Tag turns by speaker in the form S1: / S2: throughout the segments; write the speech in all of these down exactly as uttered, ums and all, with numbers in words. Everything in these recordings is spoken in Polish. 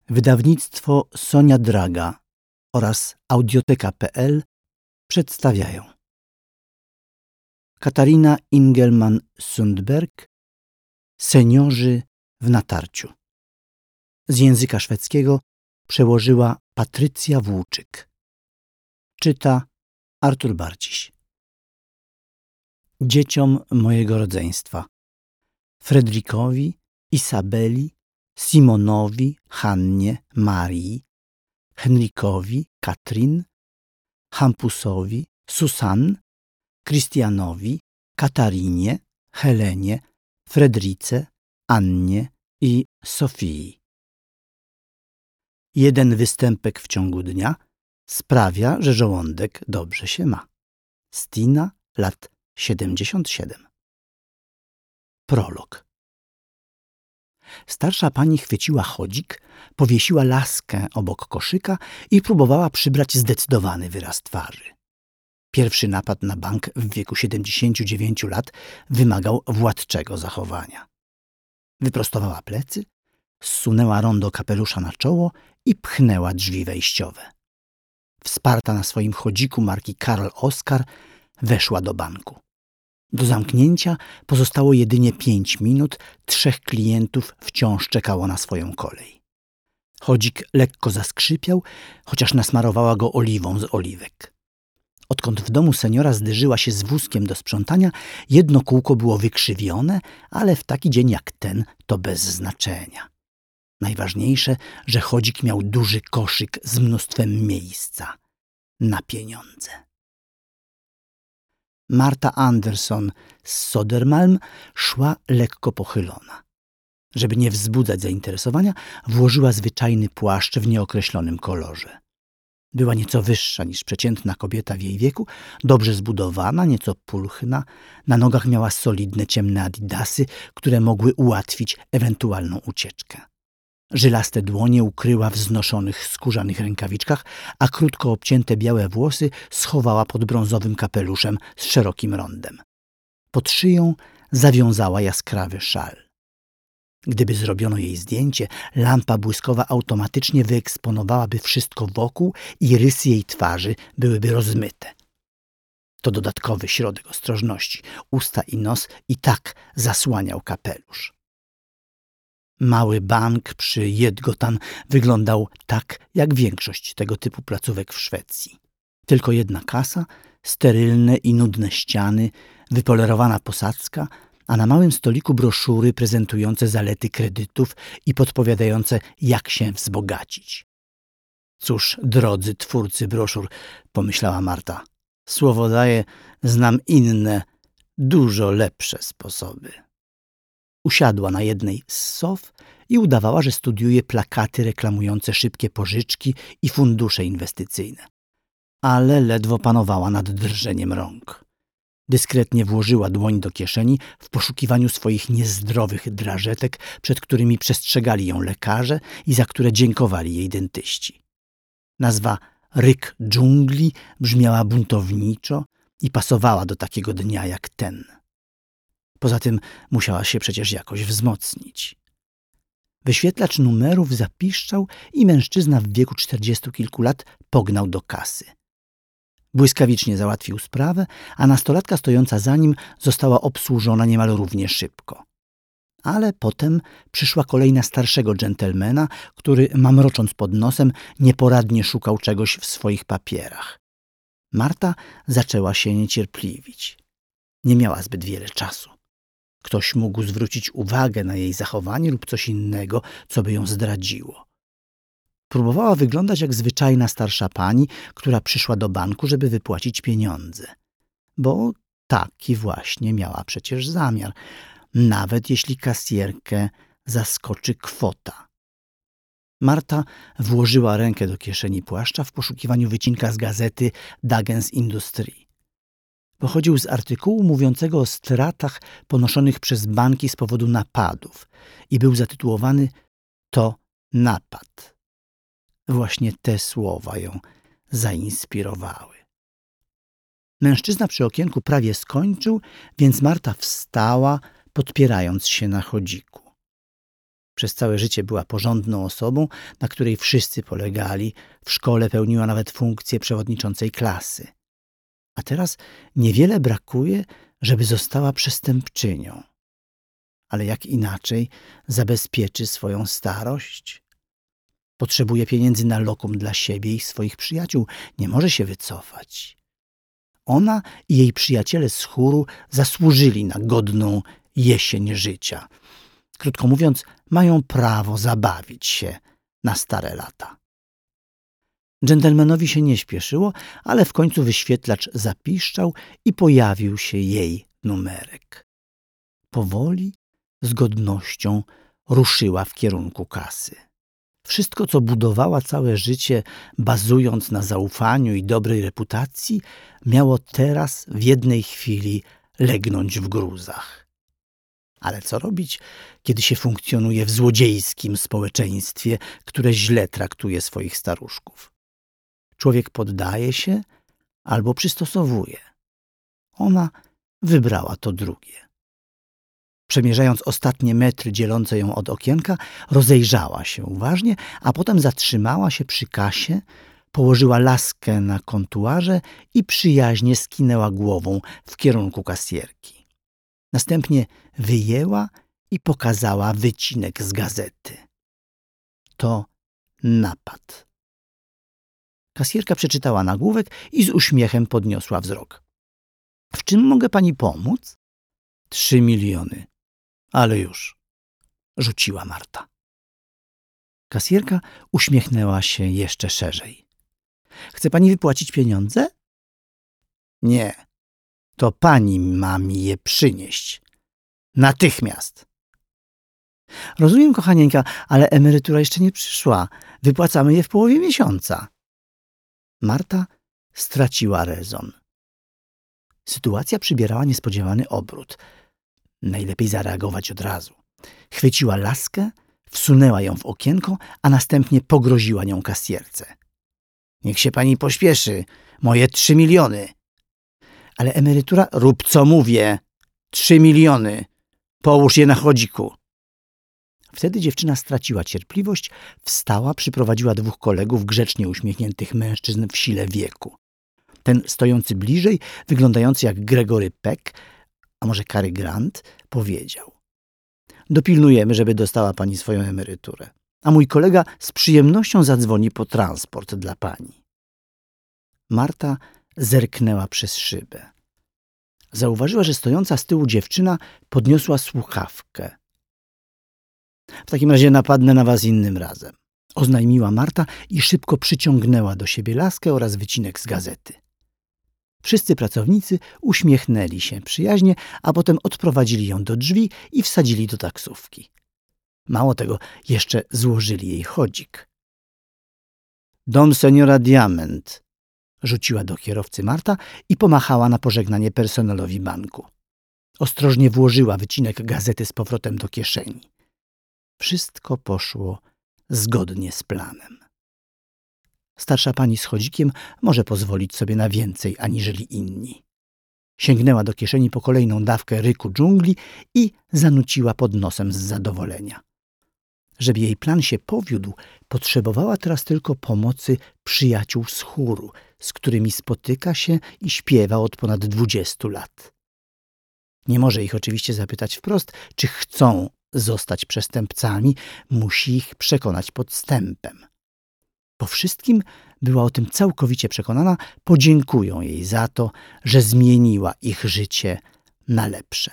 S1: Wydawnictwo Sonia Draga oraz Audioteka kropka pe el przedstawiają Katarina Ingelman-Sundberg Seniorzy w natarciu. Z języka szwedzkiego przełożyła Patrycja Włóczyk. Czyta Artur Barciś. Dzieciom mojego rodzeństwa Fredrikowi, Isabeli, Simonowi, Hannie, Marii, Henrykowi, Katrin, Hampusowi, Susan, Krystianowi, Katarinie, Helenie, Fredrice, Annie i Sofii. Jeden występek w ciągu dnia sprawia, że żołądek dobrze się ma. Stina, lat siedemdziesiąt siedem. Prolog. Starsza pani chwyciła chodzik, powiesiła laskę obok koszyka i próbowała przybrać zdecydowany wyraz twarzy. Pierwszy napad na bank w wieku siedemdziesięciu dziewięciu lat wymagał władczego zachowania. Wyprostowała plecy, zsunęła rondo kapelusza na czoło i pchnęła drzwi wejściowe. Wsparta na swoim chodziku marki Karl Oskar weszła do banku. Do zamknięcia pozostało jedynie pięć minut, trzech klientów wciąż czekało na swoją kolej. Chodzik lekko zaskrzypiał, chociaż nasmarowała go oliwą z oliwek. Odkąd w domu seniora zderzyła się z wózkiem do sprzątania, jedno kółko było wykrzywione, ale w taki dzień jak ten to bez znaczenia. Najważniejsze, że chodzik miał duży koszyk z mnóstwem miejsca na pieniądze. Marta Anderson z Sodermalm szła lekko pochylona. Żeby nie wzbudzać zainteresowania, włożyła zwyczajny płaszcz w nieokreślonym kolorze. Była nieco wyższa niż przeciętna kobieta w jej wieku, dobrze zbudowana, nieco pulchna, na nogach miała solidne ciemne adidasy, które mogły ułatwić ewentualną ucieczkę. Żylaste dłonie ukryła w znoszonych skórzanych rękawiczkach, a krótko obcięte białe włosy schowała pod brązowym kapeluszem z szerokim rondem. Pod szyją zawiązała jaskrawy szal. Gdyby zrobiono jej zdjęcie, lampa błyskowa automatycznie wyeksponowałaby wszystko wokół i rysy jej twarzy byłyby rozmyte. To dodatkowy środek ostrożności. Usta i nos i tak zasłaniał kapelusz. Mały bank przy Jedgotan wyglądał tak, jak większość tego typu placówek w Szwecji. Tylko jedna kasa, sterylne i nudne ściany, wypolerowana posadzka, a na małym stoliku broszury prezentujące zalety kredytów i podpowiadające, jak się wzbogacić. Cóż, drodzy twórcy broszur, pomyślała Marta, słowo daję, znam inne, dużo lepsze sposoby. Usiadła na jednej z sof i udawała, że studiuje plakaty reklamujące szybkie pożyczki i fundusze inwestycyjne. Ale ledwo panowała nad drżeniem rąk. Dyskretnie włożyła dłoń do kieszeni w poszukiwaniu swoich niezdrowych drażetek, przed którymi przestrzegali ją lekarze i za które dziękowali jej dentyści. Nazwa Ryk dżungli brzmiała buntowniczo i pasowała do takiego dnia jak ten. Poza tym musiała się przecież jakoś wzmocnić. Wyświetlacz numerów zapiszczał i mężczyzna w wieku czterdziestu kilku lat pognał do kasy. Błyskawicznie załatwił sprawę, a nastolatka stojąca za nim została obsłużona niemal równie szybko. Ale potem przyszła kolej na starszego dżentelmena, który, mamrocząc pod nosem, nieporadnie szukał czegoś w swoich papierach. Marta zaczęła się niecierpliwić. Nie miała zbyt wiele czasu. Ktoś mógł zwrócić uwagę na jej zachowanie lub coś innego, co by ją zdradziło. Próbowała wyglądać jak zwyczajna starsza pani, która przyszła do banku, żeby wypłacić pieniądze. Bo taki właśnie miała przecież zamiar, nawet jeśli kasjerkę zaskoczy kwota. Marta włożyła rękę do kieszeni płaszcza w poszukiwaniu wycinka z gazety Dagens Industri. Pochodził z artykułu mówiącego o stratach ponoszonych przez banki z powodu napadów i był zatytułowany „To napad”. Właśnie te słowa ją zainspirowały. Mężczyzna przy okienku prawie skończył, więc Marta wstała, podpierając się na chodziku. Przez całe życie była porządną osobą, na której wszyscy polegali. W szkole pełniła nawet funkcję przewodniczącej klasy. A teraz niewiele brakuje, żeby została przestępczynią. Ale jak inaczej zabezpieczy swoją starość? Potrzebuje pieniędzy na lokum dla siebie i swoich przyjaciół. Nie może się wycofać. Ona i jej przyjaciele z chóru zasłużyli na godną jesień życia. Krótko mówiąc, mają prawo zabawić się na stare lata. Dżentelmenowi się nie śpieszyło, ale w końcu wyświetlacz zapiszczał i pojawił się jej numerek. Powoli, z godnością ruszyła w kierunku kasy. Wszystko, co budowała całe życie, bazując na zaufaniu i dobrej reputacji, miało teraz w jednej chwili legnąć w gruzach. Ale co robić, kiedy się funkcjonuje w złodziejskim społeczeństwie, które źle traktuje swoich staruszków? Człowiek poddaje się albo przystosowuje. Ona wybrała to drugie. Przemierzając ostatnie metry dzielące ją od okienka, rozejrzała się uważnie, a potem zatrzymała się przy kasie, położyła laskę na kontuarze i przyjaźnie skinęła głową w kierunku kasjerki. Następnie wyjęła i pokazała wycinek z gazety. To napad. Kasjerka przeczytała nagłówek i z uśmiechem podniosła wzrok. — W czym mogę pani pomóc? — Trzy miliony. Ale już — rzuciła Marta. Kasjerka uśmiechnęła się jeszcze szerzej. — Chce pani wypłacić pieniądze? — Nie. To pani ma mi je przynieść. Natychmiast. — Rozumiem, kochanieńka, ale emerytura jeszcze nie przyszła. Wypłacamy je w połowie miesiąca. Marta straciła rezon. Sytuacja przybierała niespodziewany obrót. Najlepiej zareagować od razu. Chwyciła laskę, wsunęła ją w okienko, a następnie pogroziła nią kasjerce. — Niech się pani pośpieszy. Moje trzy miliony. — Ale emerytura... — Rób co mówię. Trzy miliony. Połóż je na chodziku. Wtedy dziewczyna straciła cierpliwość, wstała, przyprowadziła dwóch kolegów, grzecznie uśmiechniętych mężczyzn w sile wieku. Ten stojący bliżej, wyglądający jak Gregory Peck, a może Cary Grant, powiedział: — Dopilnujemy, żeby dostała pani swoją emeryturę, a mój kolega z przyjemnością zadzwoni po transport dla pani. Marta zerknęła przez szybę. Zauważyła, że stojąca z tyłu dziewczyna podniosła słuchawkę. — W takim razie napadnę na was innym razem — oznajmiła Marta i szybko przyciągnęła do siebie laskę oraz wycinek z gazety. Wszyscy pracownicy uśmiechnęli się przyjaźnie, a potem odprowadzili ją do drzwi i wsadzili do taksówki. Mało tego, jeszcze złożyli jej chodzik. — Dom seniora Diamant — rzuciła do kierowcy Marta i pomachała na pożegnanie personelowi banku. Ostrożnie włożyła wycinek gazety z powrotem do kieszeni. Wszystko poszło zgodnie z planem. Starsza pani z chodzikiem może pozwolić sobie na więcej aniżeli inni. Sięgnęła do kieszeni po kolejną dawkę ryku dżungli i zanuciła pod nosem z zadowolenia. Żeby jej plan się powiódł, potrzebowała teraz tylko pomocy przyjaciół z chóru, z którymi spotyka się i śpiewa od ponad dwudziestu lat. Nie może ich oczywiście zapytać wprost, czy chcą zostać przestępcami, musi ich przekonać podstępem. Po wszystkim była o tym całkowicie przekonana, podziękują jej za to, że zmieniła ich życie na lepsze.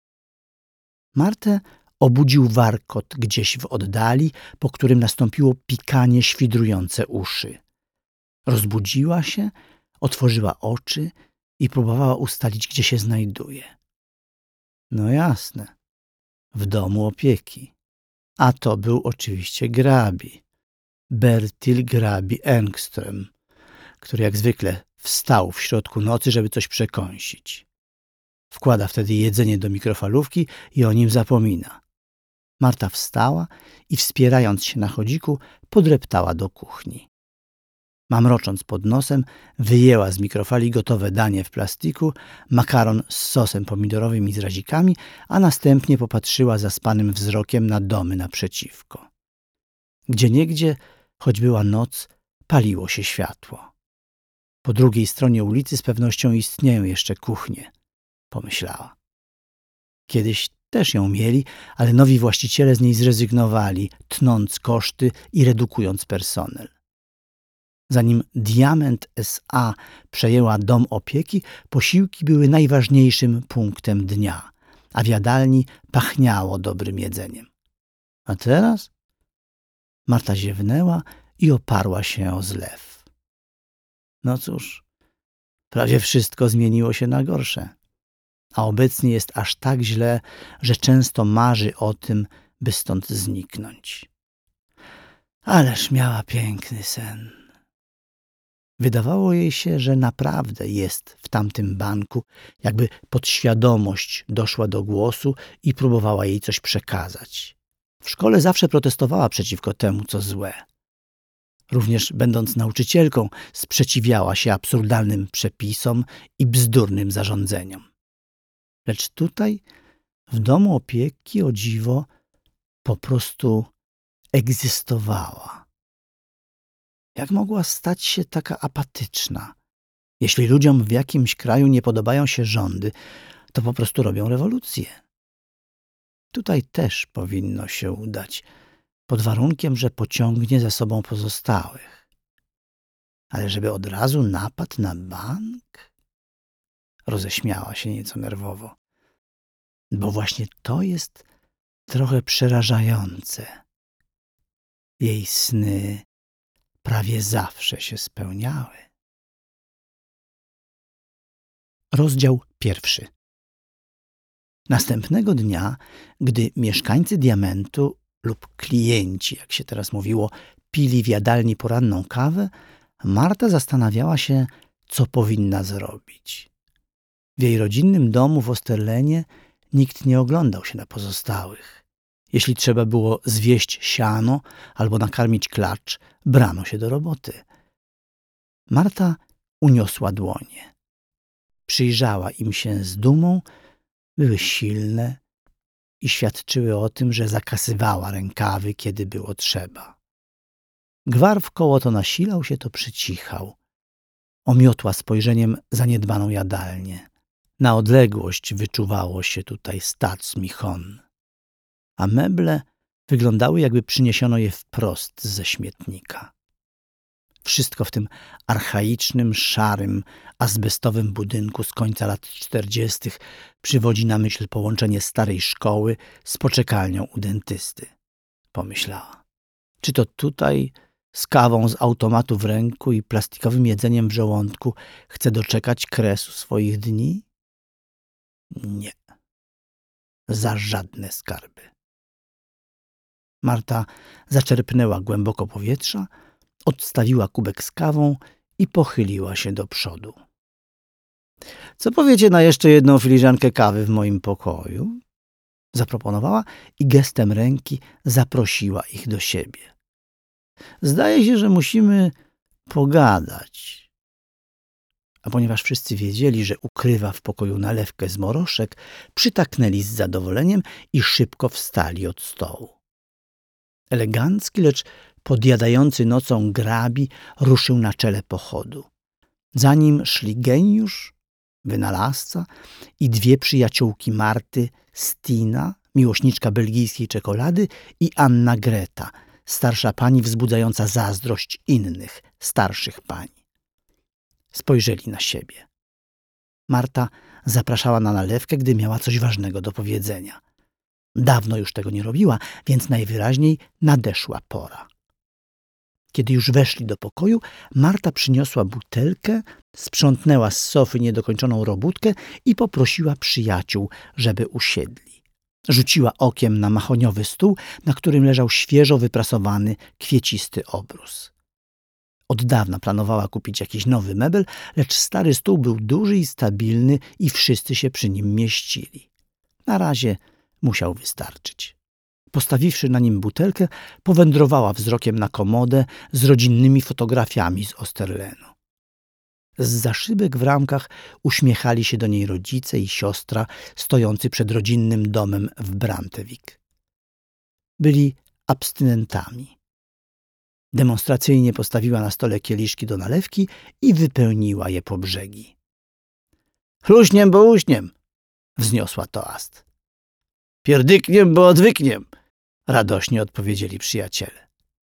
S1: Martę obudził warkot gdzieś w oddali, po którym nastąpiło pikanie świdrujące uszy. Rozbudziła się, otworzyła oczy i próbowała ustalić, gdzie się znajduje. No jasne, w domu opieki. A to był oczywiście Grabi. Bertil Grabi Engström, który jak zwykle wstał w środku nocy, żeby coś przekąsić. Wkłada wtedy jedzenie do mikrofalówki i o nim zapomina. Marta wstała i wspierając się na chodziku, podreptała do kuchni. Mamrocząc pod nosem, wyjęła z mikrofali gotowe danie w plastiku, makaron z sosem pomidorowym i z razikami, a następnie popatrzyła zaspanym wzrokiem na domy naprzeciwko. Gdzieniegdzie, choć była noc, paliło się światło. Po drugiej stronie ulicy z pewnością istnieją jeszcze kuchnie, pomyślała. Kiedyś też ją mieli, ale nowi właściciele z niej zrezygnowali, tnąc koszty i redukując personel. Zanim Diament S A przejęła dom opieki, posiłki były najważniejszym punktem dnia, a w jadalni pachniało dobrym jedzeniem. A teraz? Marta ziewnęła i oparła się o zlew. No cóż, prawie wszystko zmieniło się na gorsze, a obecnie jest aż tak źle, że często marzy o tym, by stąd zniknąć. Ależ miała piękny sen. Wydawało jej się, że naprawdę jest w tamtym banku, jakby podświadomość doszła do głosu i próbowała jej coś przekazać. W szkole zawsze protestowała przeciwko temu, co złe. Również będąc nauczycielką, sprzeciwiała się absurdalnym przepisom i bzdurnym zarządzeniom. Lecz tutaj, w domu opieki, o dziwo, po prostu egzystowała. Jak mogła stać się taka apatyczna? Jeśli ludziom w jakimś kraju nie podobają się rządy, to po prostu robią rewolucję. Tutaj też powinno się udać, pod warunkiem, że pociągnie za sobą pozostałych. Ale żeby od razu napad na bank? Roześmiała się nieco nerwowo. Bo właśnie to jest trochę przerażające. Jej sny prawie zawsze się spełniały. Rozdział pierwszy. Następnego dnia, gdy mieszkańcy Diamentu lub klienci, jak się teraz mówiło, pili w jadalni poranną kawę, Marta zastanawiała się, co powinna zrobić. W jej rodzinnym domu w Osterlenie nikt nie oglądał się na pozostałych. Jeśli trzeba było zwieść siano albo nakarmić klacz, brano się do roboty. Marta uniosła dłonie. Przyjrzała im się z dumą, były silne i świadczyły o tym, że zakasywała rękawy, kiedy było trzeba. Gwar wkoło to nasilał się, to przycichał. Omiotła spojrzeniem zaniedbaną jadalnię. Na odległość wyczuwało się tutaj stac Michon, a meble wyglądały, jakby przyniesiono je wprost ze śmietnika. Wszystko w tym archaicznym, szarym, azbestowym budynku z końca lat czterdziestych przywodzi na myśl połączenie starej szkoły z poczekalnią u dentysty, pomyślała. Czy to tutaj, z kawą z automatu w ręku i plastikowym jedzeniem w żołądku, chce doczekać kresu swoich dni? Nie. Za żadne skarby. Marta zaczerpnęła głęboko powietrza, odstawiła kubek z kawą i pochyliła się do przodu. Co powiecie na jeszcze jedną filiżankę kawy w moim pokoju? Zaproponowała i gestem ręki zaprosiła ich do siebie. Zdaje się, że musimy pogadać. A ponieważ wszyscy wiedzieli, że ukrywa w pokoju nalewkę z moroszek, przytaknęli z zadowoleniem i szybko wstali od stołu. Elegancki, lecz podjadający nocą grabi ruszył na czele pochodu. Za nim szli geniusz, wynalazca i dwie przyjaciółki Marty, Stina, miłośniczka belgijskiej czekolady, i Anna Greta, starsza pani wzbudzająca zazdrość innych, starszych pań. Spojrzeli na siebie. Marta zapraszała na nalewkę, gdy miała coś ważnego do powiedzenia. Dawno już tego nie robiła, więc najwyraźniej nadeszła pora. Kiedy już weszli do pokoju, Marta przyniosła butelkę, sprzątnęła z sofy niedokończoną robótkę i poprosiła przyjaciół, żeby usiedli. Rzuciła okiem na mahoniowy stół, na którym leżał świeżo wyprasowany, kwiecisty obrus. Od dawna planowała kupić jakiś nowy mebel, lecz stary stół był duży i stabilny i wszyscy się przy nim mieścili. Na razie musiał wystarczyć. Postawiwszy na nim butelkę, powędrowała wzrokiem na komodę z rodzinnymi fotografiami z Osterlenu. Zza szybek w ramkach uśmiechali się do niej rodzice i siostra stojący przed rodzinnym domem w Brantevik. Byli abstynentami. Demonstracyjnie postawiła na stole kieliszki do nalewki i wypełniła je po brzegi. Chluśniem, bo uśniem, wzniosła toast. Pierdykniem, bo odwykniem, radośnie odpowiedzieli przyjaciele.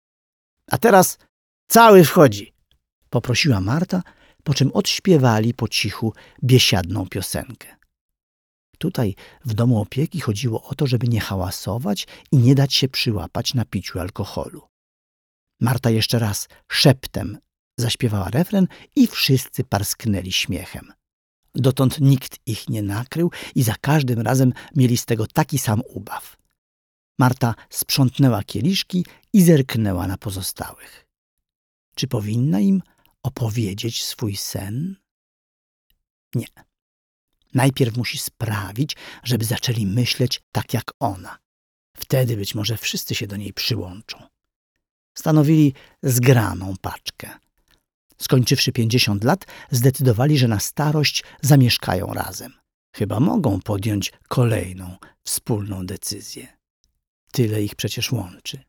S1: A teraz cały wchodzi, poprosiła Marta, po czym odśpiewali po cichu biesiadną piosenkę. Tutaj w domu opieki chodziło o to, żeby nie hałasować i nie dać się przyłapać na piciu alkoholu. Marta jeszcze raz szeptem zaśpiewała refren i wszyscy parsknęli śmiechem. Dotąd nikt ich nie nakrył i za każdym razem mieli z tego taki sam ubaw. Marta sprzątnęła kieliszki i zerknęła na pozostałych. Czy powinna im opowiedzieć swój sen? Nie. Najpierw musi sprawić, żeby zaczęli myśleć tak jak ona. Wtedy być może wszyscy się do niej przyłączą. Stanowili zgraną paczkę. Skończywszy pięćdziesiąt lat, zdecydowali, że na starość zamieszkają razem. Chyba mogą podjąć kolejną wspólną decyzję. Tyle ich przecież łączy.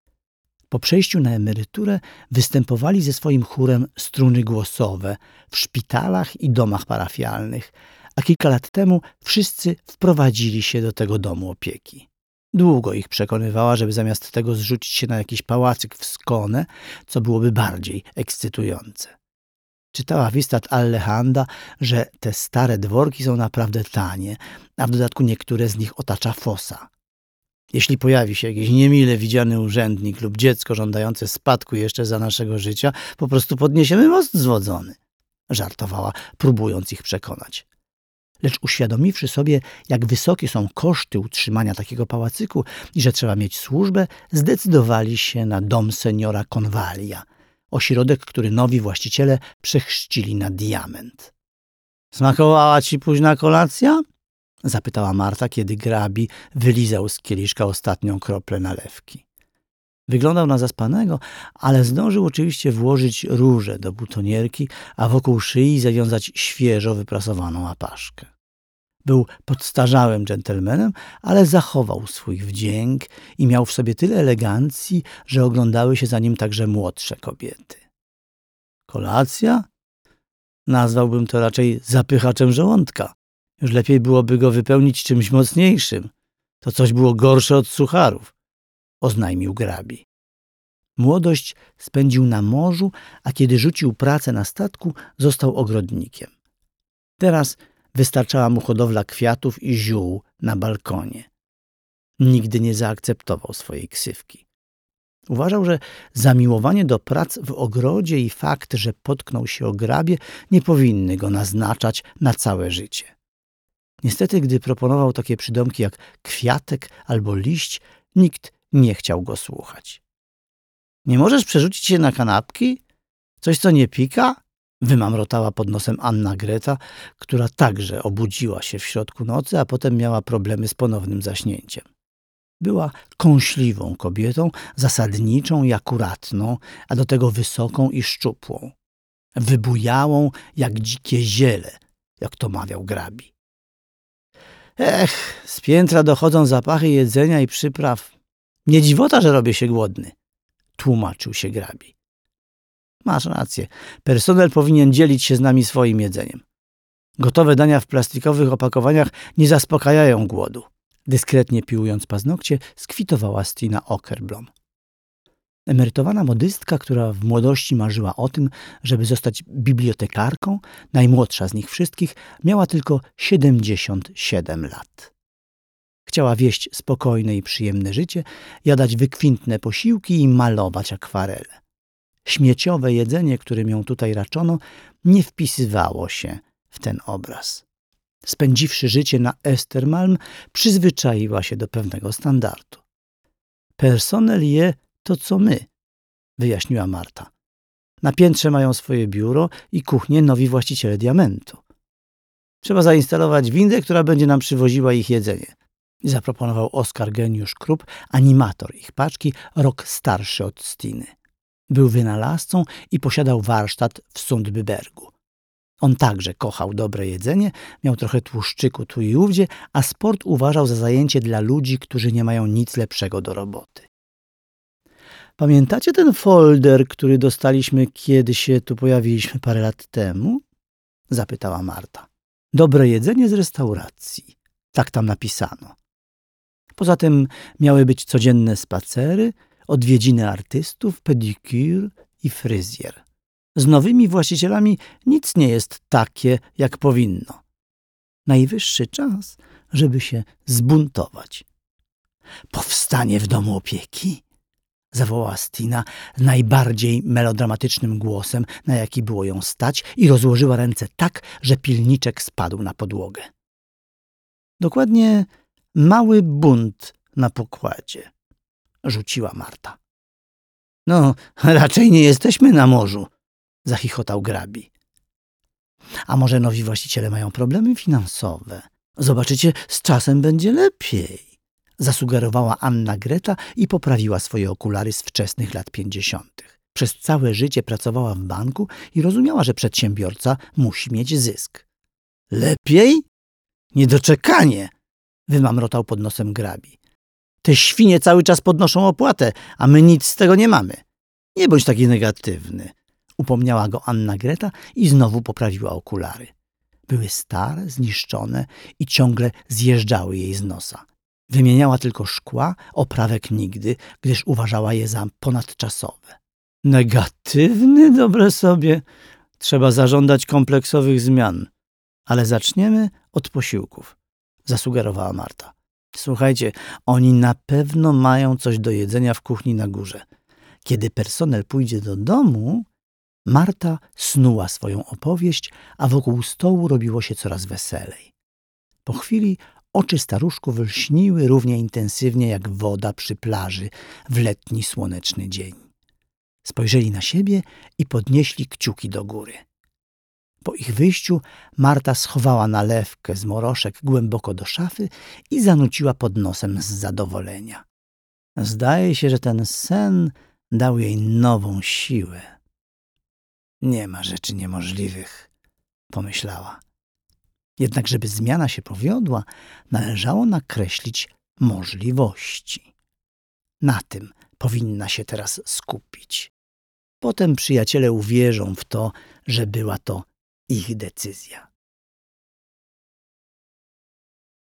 S1: Po przejściu na emeryturę występowali ze swoim chórem struny głosowe w szpitalach i domach parafialnych, a kilka lat temu wszyscy wprowadzili się do tego domu opieki. Długo ich przekonywała, żeby zamiast tego zrzucić się na jakiś pałacyk w Skone, co byłoby bardziej ekscytujące. Czytała w Istat Allehanda, że te stare dworki są naprawdę tanie, a w dodatku niektóre z nich otacza fosa. Jeśli pojawi się jakiś niemile widziany urzędnik lub dziecko żądające spadku jeszcze za naszego życia, po prostu podniesiemy most zwodzony, żartowała, próbując ich przekonać. Lecz uświadomiwszy sobie, jak wysokie są koszty utrzymania takiego pałacyku i że trzeba mieć służbę, zdecydowali się na dom seniora Konwalia, ośrodek, który nowi właściciele przechrzcili na Diament. — Smakowała ci późna kolacja? — zapytała Marta, kiedy Grabi wylizał z kieliszka ostatnią kroplę nalewki. Wyglądał na zaspanego, ale zdążył oczywiście włożyć róże do butonierki, a wokół szyi zawiązać świeżo wyprasowaną apaszkę. Był podstarzałym dżentelmenem, ale zachował swój wdzięk i miał w sobie tyle elegancji, że oglądały się za nim także młodsze kobiety. Kolacja? Nazwałbym to raczej zapychaczem żołądka. Już lepiej byłoby go wypełnić czymś mocniejszym. To coś było gorsze od sucharów, oznajmił Grabi. Młodość spędził na morzu, a kiedy rzucił pracę na statku, został ogrodnikiem. Teraz wystarczała mu hodowla kwiatów i ziół na balkonie. Nigdy nie zaakceptował swojej ksywki. Uważał, że zamiłowanie do prac w ogrodzie i fakt, że potknął się o grabie, nie powinny go naznaczać na całe życie. Niestety, gdy proponował takie przydomki jak kwiatek albo liść, nikt nie chciał go słuchać. — Nie możesz przerzucić się na kanapki? Coś, co nie pika? — wymamrotała pod nosem Anna Greta, która także obudziła się w środku nocy, a potem miała problemy z ponownym zaśnięciem. Była kąśliwą kobietą, zasadniczą i akuratną, a do tego wysoką i szczupłą. Wybujałą jak dzikie ziele, jak to mawiał Grabi. Ech, z piętra dochodzą zapachy jedzenia i przypraw. Nie dziwota, że robię się głodny, tłumaczył się Grabi. Masz rację, personel powinien dzielić się z nami swoim jedzeniem. Gotowe dania w plastikowych opakowaniach nie zaspokajają głodu. Dyskretnie piłując paznokcie, skwitowała Stina Åkerblom. Emerytowana modystka, która w młodości marzyła o tym, żeby zostać bibliotekarką, najmłodsza z nich wszystkich, miała tylko siedemdziesiąt siedem lat. Chciała wieść spokojne i przyjemne życie, jadać wykwintne posiłki i malować akwarele. Śmieciowe jedzenie, którym ją tutaj raczono, nie wpisywało się w ten obraz. Spędziwszy życie na Östermalm, przyzwyczaiła się do pewnego standardu. Personel je to, co my, wyjaśniła Marta. Na piętrze mają swoje biuro i kuchnię nowi właściciele Diamentu. Trzeba zainstalować windę, która będzie nam przywoziła ich jedzenie. zaproponował Oskar Geniusz Krupp, animator ich paczki, rok starszy od Stiny. Był wynalazcą i posiadał warsztat w Sundbybergu. On także kochał dobre jedzenie, miał trochę tłuszczyku tu i ówdzie, a sport uważał za zajęcie dla ludzi, którzy nie mają nic lepszego do roboty. Pamiętacie ten folder, który dostaliśmy, kiedy się tu pojawiliśmy parę lat temu? Zapytała Marta. Dobre jedzenie z restauracji. Tak tam napisano. Poza tym miały być codzienne spacery, odwiedziny artystów, pedicure i fryzjer. Z nowymi właścicielami nic nie jest takie, jak powinno. Najwyższy czas, żeby się zbuntować. Powstanie w domu opieki? Zawołała Stina najbardziej melodramatycznym głosem, na jaki było ją stać, i rozłożyła ręce tak, że pilniczek spadł na podłogę. Dokładnie mały bunt na pokładzie, rzuciła Marta. No, raczej nie jesteśmy na morzu, zachichotał Grabi. A może nowi właściciele mają problemy finansowe? Zobaczycie, z czasem będzie lepiej. Zasugerowała Anna Greta i poprawiła swoje okulary z wczesnych lat pięćdziesiątych. Przez całe życie pracowała w banku i rozumiała, że przedsiębiorca musi mieć zysk. Lepiej? Niedoczekanie! Wymamrotał pod nosem Grabi. Te świnie cały czas podnoszą opłatę, a my nic z tego nie mamy. Nie bądź taki negatywny. Upomniała go Anna Greta i znowu poprawiła okulary. Były stare, zniszczone i ciągle zjeżdżały jej z nosa. Wymieniała tylko szkła, oprawek nigdy, gdyż uważała je za ponadczasowe. Negatywny? Dobre sobie. Trzeba zażądać kompleksowych zmian. Ale zaczniemy od posiłków, zasugerowała Marta. Słuchajcie, oni na pewno mają coś do jedzenia w kuchni na górze. Kiedy personel pójdzie do domu, Marta snuła swoją opowieść, a wokół stołu robiło się coraz weselej. Po chwili oczy staruszków lśniły równie intensywnie jak woda przy plaży w letni słoneczny dzień. Spojrzeli na siebie i podnieśli kciuki do góry. Po ich wyjściu Marta schowała nalewkę z moroszek głęboko do szafy i zanuciła pod nosem z zadowolenia. Zdaje się, że ten sen dał jej nową siłę. Nie ma rzeczy niemożliwych, pomyślała. Jednak żeby zmiana się powiodła, należało nakreślić możliwości. Na tym powinna się teraz skupić. Potem przyjaciele uwierzą w to, że była to ich decyzja.